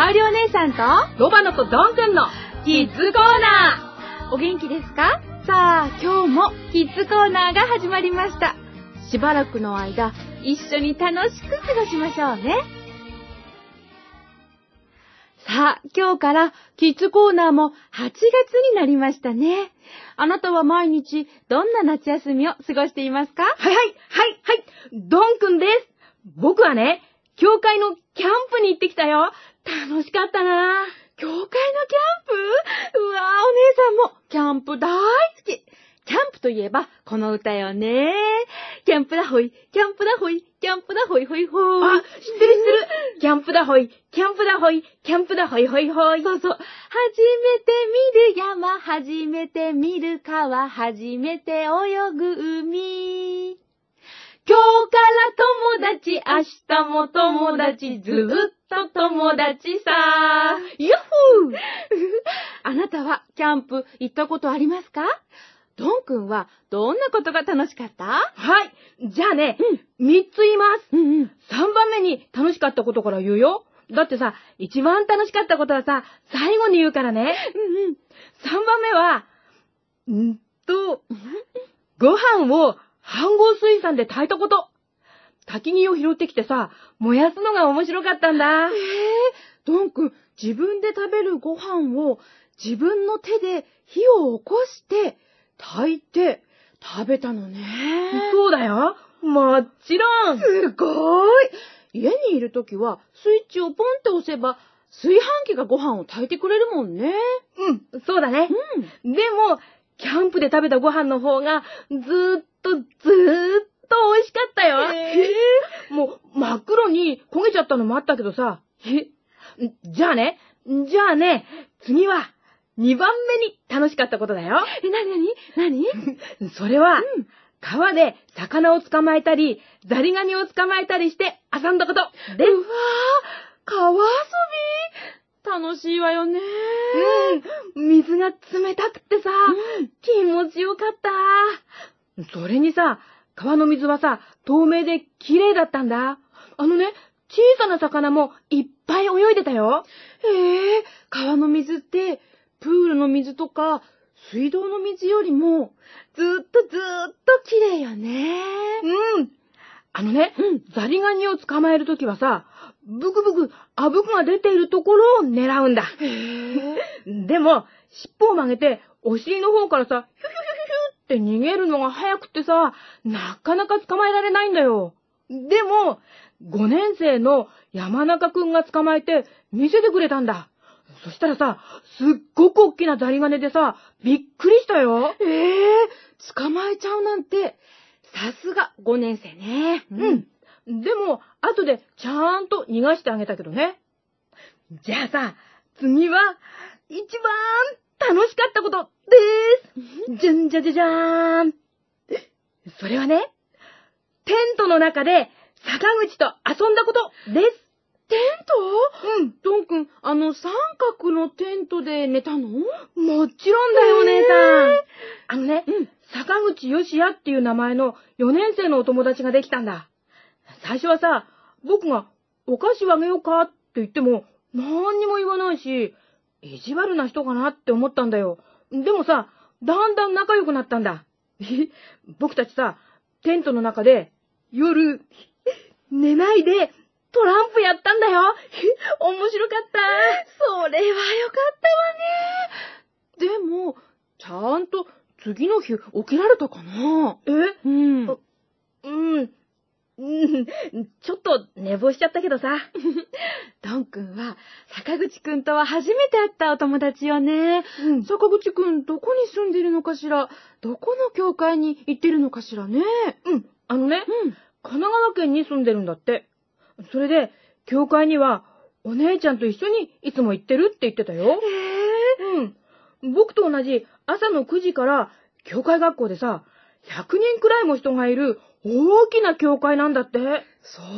おりお姉さんとロバノとドンくんのキッズコーナー。お元気ですか？さあ、今日もキッズコーナーが始まりました。しばらくの間、一緒に楽しく過ごしましょうね。さあ、今日からキッズコーナーも8月になりましたね。あなたは毎日どんな夏休みを過ごしていますか？ はい、ドンくんです。僕はね、教会のキャンプに行ってきたよ。楽しかったな。 教会のキャンプ？うわー、お姉さんもキャンプ大好き。キャンプといえばこの歌よね。キャンプだほい、キャンプだほい、キャンプだほいほいほい。 あ、知ってる。キャンプだほい、キャンプだほい、キャンプだほいほいほい。 そう。初めて見る山、初めて見る川、初めて泳ぐ海。今日から友達、明日も友達、ずっと友達さ。 ヤッホーあなたはキャンプ行ったことありますか？ドンくんはどんなことが楽しかった？ はい。じゃあね、3つ言います。3番目に楽しかったことから言うよ。だってさ、一番楽しかったことはさ、最後に言うからね。3番目は、ご飯を飯盒水産で炊いたこと。焚き木を拾ってきてさ、燃やすのが面白かったんだ。 ドンくん、自分で食べるご飯を自分の手で火を起こして炊いて食べたのね。 そうだよ。もちろん。 すごい。家にいるときはスイッチをポンって押せば炊飯器がご飯を炊いてくれるもんね。 そうだね。でも、キャンプで食べたご飯の方がずーっと美味しかったよ。もう真っ黒に焦げちゃったのもあったけどさ。じゃあね、次は2番目に楽しかったことだよ。 何それは、川で魚を捕まえたり、ザリガニを捕まえたりして遊んだことです。 うわー、川遊び楽しいわよね。 水が冷たくってさ、気持ちよかった。それにさ、川の水はさ、透明で綺麗だったんだ。小さな魚もいっぱい泳いでたよ。 川の水って、プールの水とか、水道の水よりも、ずっと綺麗よね。 ザリガニを捕まえるときはさ、ブクブク、あぶくが出ているところを狙うんだ。でも、尻尾を曲げて、お尻の方からさ、ヒュヒュヒュヒュって逃げるのが早くってさ、なかなか捕まえられないんだよ。でも、5年生の山中くんが捕まえて見せてくれたんだ。そしたらさ、すっごく大きなザリガニでさ、びっくりしたよ。 捕まえちゃうなんて、さすが5年生ね。 でも、後でちゃんと逃がしてあげたけどね。じゃあさ、次は、一番楽しかったことです。じゃんじゃじゃじゃーん。それはね、テントの中で坂口と遊んだことです。 テント？ドンくん、三角のテントで寝たの？ もちろんだよ、お姉さん。坂口よしやっていう名前の4年生のお友達ができたんだ。最初はさ、僕がお菓子をあげようかって言っても何にも言わないし、意地悪な人かなって思ったんだよ。でもさ、だんだん仲良くなったんだ。僕たちさ、テントの中で夜、寝ないでトランプやったんだよ。面白かった。 それはよかったわね。でも、ちゃんと次の日起きられたかな？ ちょっと寝坊しちゃったけどさ。 ドンくんは坂口くんとは初めて会ったお友達よね。坂口くんどこに住んでるのかしら？どこの教会に行ってるのかしらね？ 神奈川県に住んでるんだって。それで、教会にはお姉ちゃんと一緒にいつも行ってるって言ってたよ。僕と同じ朝の9時から教会学校でさ、100人くらいも人がいる大きな教会なんだって。 そうなんだ。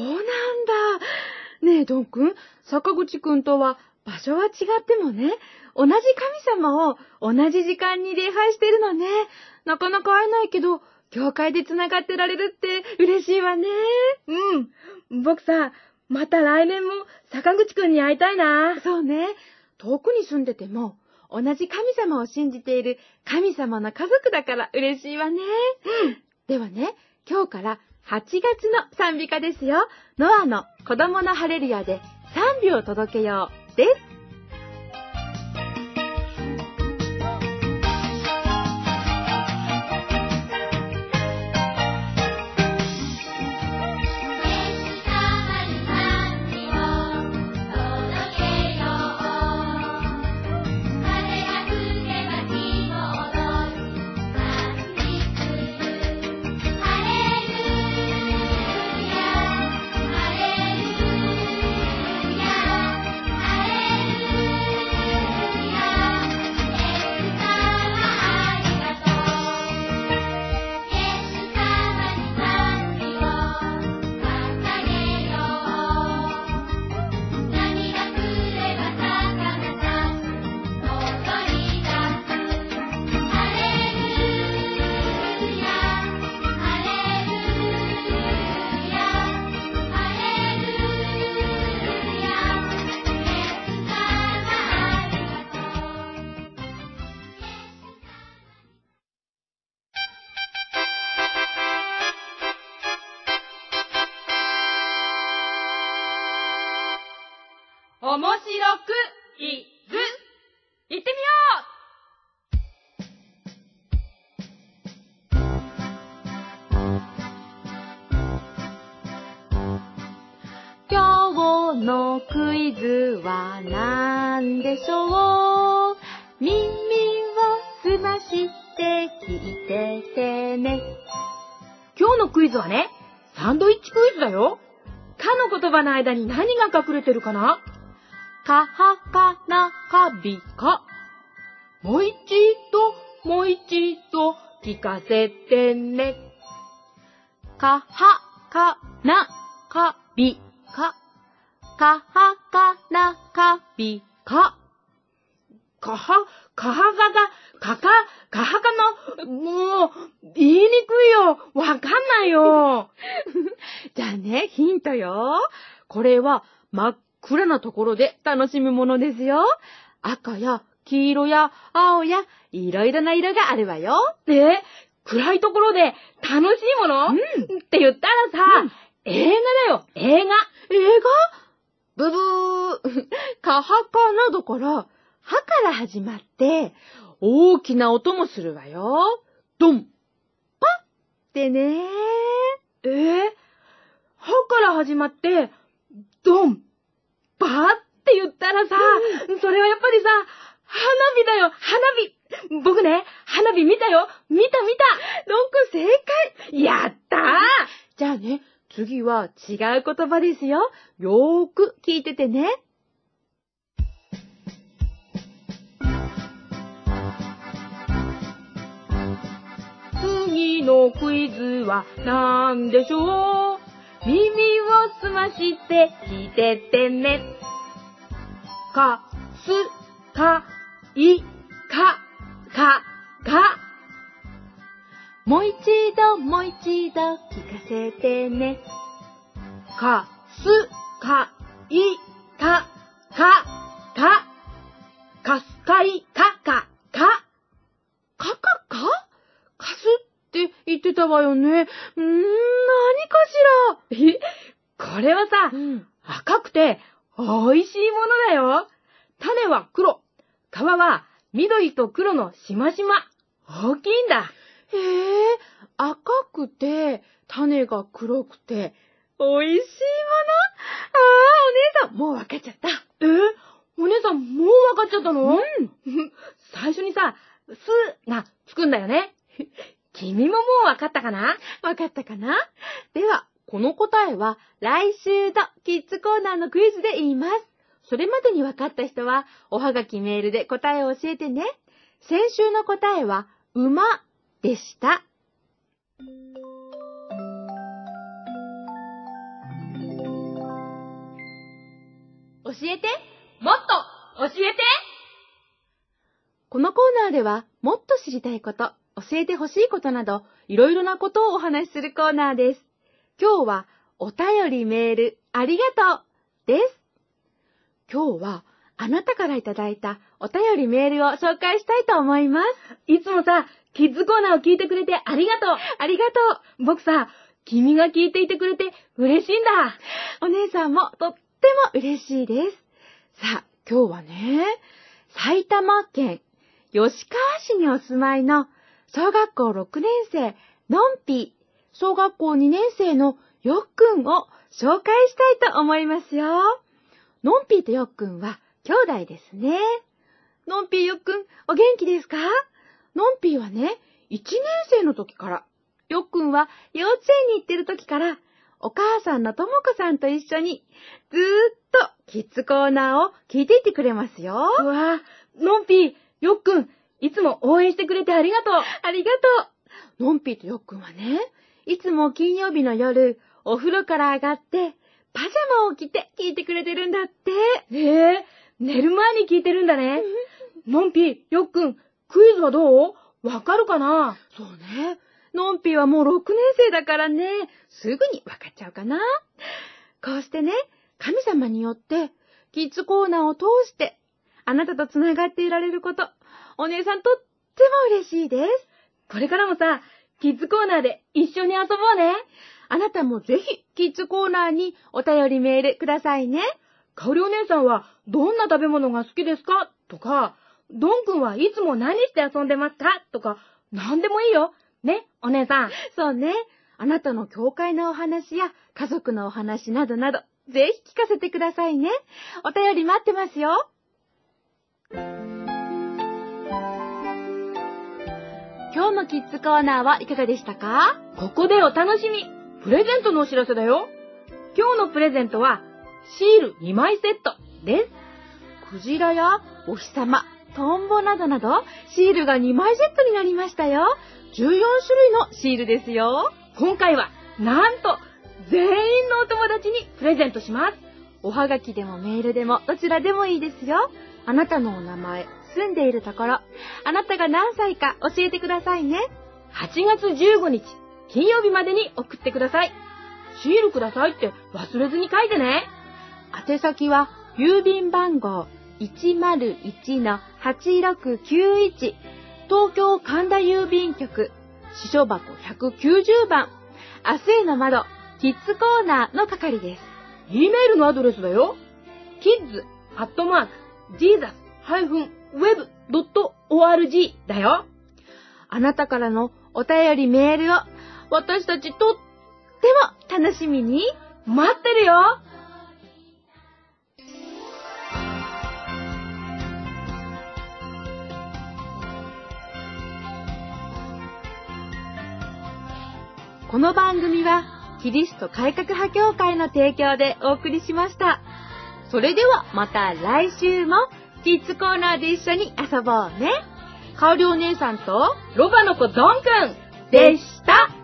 ねえ、ドンくん、坂口くんとは場所は違ってもね、同じ神様を同じ時間に礼拝してるのね。なかなか会えないけど、教会でつながってられるって嬉しいわね。 僕さ、 また来年も坂口くんに会いたいな。 そうね。遠くに住んでても、同じ神様を信じている神様の家族だから嬉しいわね。ではね、今日から8月の賛美歌ですよ。ノアの子供のハレルヤで賛美を届けようです。面白くいず行ってみよう。今日のクイズは何でしょう。耳をすまして聞いててね。 今日のクイズはね、サンドイッチクイズだよ。かの言葉の間に何が隠れてるかな？ かはかなかびか。 もう一度聞かせてね。 かはかなかびか。かはかなかびか。 かはかな、もう、言いにくいよ。わかんないよ。 じゃあね、ヒントよ。これは真っ暗なところで楽しむものですよ。赤や黄色や青やいろいろな色があるわよ。 暗いところで楽しいもの、って言ったらさ、映画だよ、映画。 映画？ブブー。かはかなどから、はから始まって、大きな音もするわよ。ドン、パってね。 はから始まって、ドン、パって言ったらさ、それはやっぱりさ、花火だよ、花火。僕ね、花火見たよ。見た。 なんか正解。 やったー。 じゃあね、次は違う言葉ですよ。よーく聞いててね。 次のクイズは何でしょう。耳をすまして聞いててね。か、す、か、い、か、か。 もう一度聞かせてね。 か、す、か、い、か、か。かすかい、か。 かすって言ってたわよね。何かしら。これはさ、赤くて美味しいものだよ。種は黒、皮は緑と黒のしましま。大きいんだ。 赤くて、種が黒くて、美味しいもの？お姉さん、もうわかっちゃった。 お姉さん、もうわかっちゃったの？最初にさ、すがつくんだよね。君ももうわかったかな？ わかったかな？では、この答えは来週のキッズコーナーのクイズで言います。それまでにわかった人は、おはがきメールで答えを教えてね。先週の答えは、馬でした。教えて、 もっと教えて。 このコーナーでは、もっと知りたいこと、教えてほしいことなど、いろいろなことをお話しするコーナーです。今日は、お便りメール、ありがとうです。今日はあなたからいただいたお便りメールを紹介したいと思います。 いつもさ、キッズコーナーを聞いてくれてありがとう。 ありがとう。 僕さ、君が聞いていてくれて嬉しいんだ。 お姉さんもとっても嬉しいです。さあ、今日はね、埼玉県吉川市にお住まいの小学校6年生のんぴー、小学校2年生のよっくんを紹介したいと思いますよ。のんぴーとよっくんは兄弟ですね。のんぴーよっくん、お元気ですか？のんぴーはね、1年生の時から、よっくんは幼稚園に行ってる時から、お母さんのともこさんと一緒にずーっとキッズコーナーを聞いていってくれますよ。 うわぁ、のんぴー、よっくん、いつも応援してくれてありがとう。 ありがとう。のんぴーとよっくんはね、いつも金曜日の夜、お風呂から上がって、パジャマを着て聞いてくれてるんだって。 寝る前に聞いてるんだね。のんぴー、よっくん、クイズはどう？わかるかな？ そうね。のんぴーはもう6年生だからね、すぐにわかっちゃうかな。こうしてね、神様によって、キッズコーナーを通して、あなたとつながっていられること、お姉さんとっても嬉しいです。 これからもさ、キッズコーナーで一緒に遊ぼうね。 あなたもぜひ、キッズコーナーにお便りメールくださいね。 かおりお姉さんはどんな食べ物が好きですか？とか、どんくんはいつも何して遊んでますか？とか、なんでもいいよ。ね、お姉さん。 そうね。あなたの教会のお話や家族のお話などなど、ぜひ聞かせてくださいね。お便り待ってますよ。今日のキッズコーナーはいかがでしたか？ ここでお楽しみ。プレゼントのお知らせだよ。今日のプレゼントは、シール2枚セットです。 クジラやお日様、トンボなどなど、シールが2枚セットになりましたよ。14種類のシールですよ。 今回は、なんと、全員のお友達にプレゼントします。 おはがきでもメールでもどちらでもいいですよ。あなたのお名前、住んでいるところ、あなたが何歳か教えてくださいね。 8月15日、金曜日までに送ってください。シールくださいって忘れずに書いてね。 宛先は、郵便番号 101-8691 東京神田郵便局、支所箱190番、明日への窓、キッズコーナーの係です。 E メールのアドレスだよ。kids@jesus-web.org だよ。 あなたからのお便りメールを私たちとっても楽しみに待ってるよ。 この番組はキリスト改革派教会の提供でお送りしました。それではまた来週もキッズコーナーで一緒に遊ぼうね。かおりお姉さんとロバの子ドンくんでした。